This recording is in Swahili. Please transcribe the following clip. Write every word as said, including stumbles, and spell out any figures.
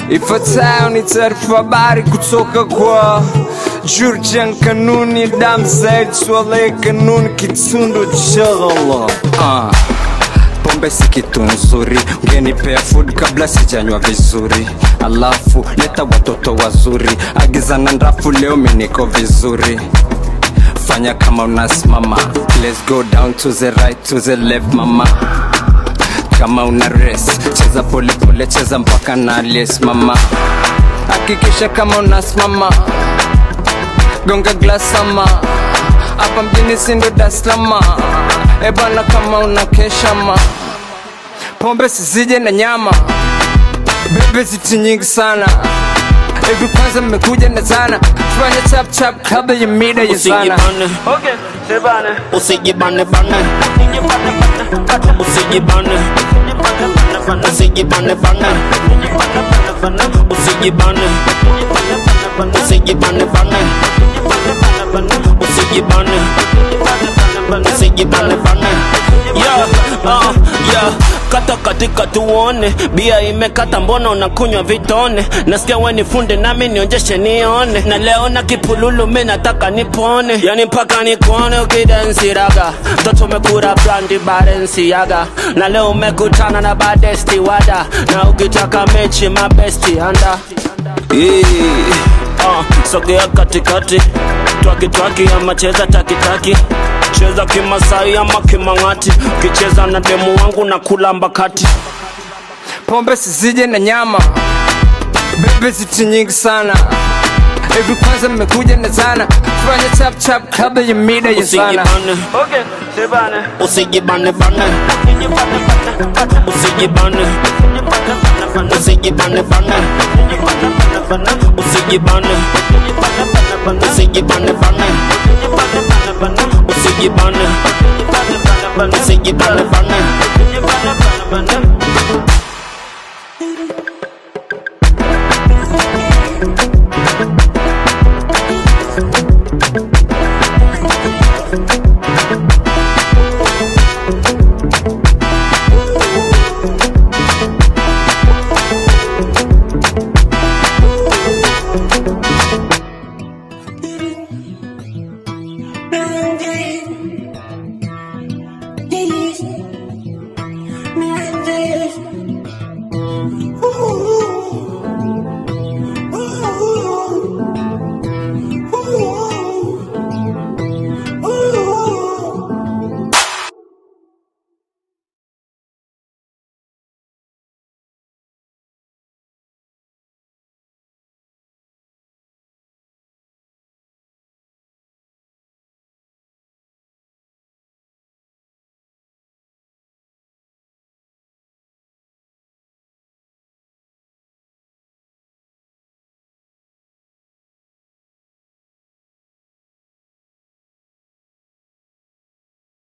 Ifuatayo ni taarifa habari kutoka kwa Jurjan Kanuni, Dam Zaid Swale Kanuni, Kitundu Chalala. Ah, pombe si kitu nzuri, ungenipea food kabla sijanywa vizuri. Alafu leta watoto wazuri, agiza na ndafu leo mimi niko vizuri. Fanya kama unasimama, let's go down to the right to the left mama. Kama una race, cheza pole pole, cheza mpaka na aliyesimama. Hakikisha kama unasimama, gonga glass ama hapa mjini sindo Dar es Salaam. Ebana kama unakesha ma pombe sizije na nyama, bebe ziti nyingi sana. Hivi kwanza mmekuja na zana, tufanye chap chap kabla ya mida ya zana. Okay, sebane usijibane bane, usijibane usijibane bane, usijibane usijibane bane, usijibane usijibane bane. Yeah, uh, yeah. Kata katika tuone, bia imekata mbona unakunywa vitone. Nasikia we nifunde nami nionjeshe nione, na leo na kipululu mimi nataka nipone. Yani mpaka nikuone ukidansi raga, toto umekura brandi Balenciaga. Na leo umekutana na badesti wada, na ukitaka mechi mabesti anda. Hey. Uh, sogea katikati, twaki twaki ama cheza taki taki. Cheza kimasai ama kimangati, kicheza na demu wangu na kula mbakati. Pombe sizije na nyama, bebe ziti nyingi sana. Hivi kwanza mmekuja na zana, tufanye chap chap kabla ya mida ya zana. Okay, sebane usijibane bane, usijibane usijibane bane, usijibane usijibane bane, usijibane usijibane bane. Baby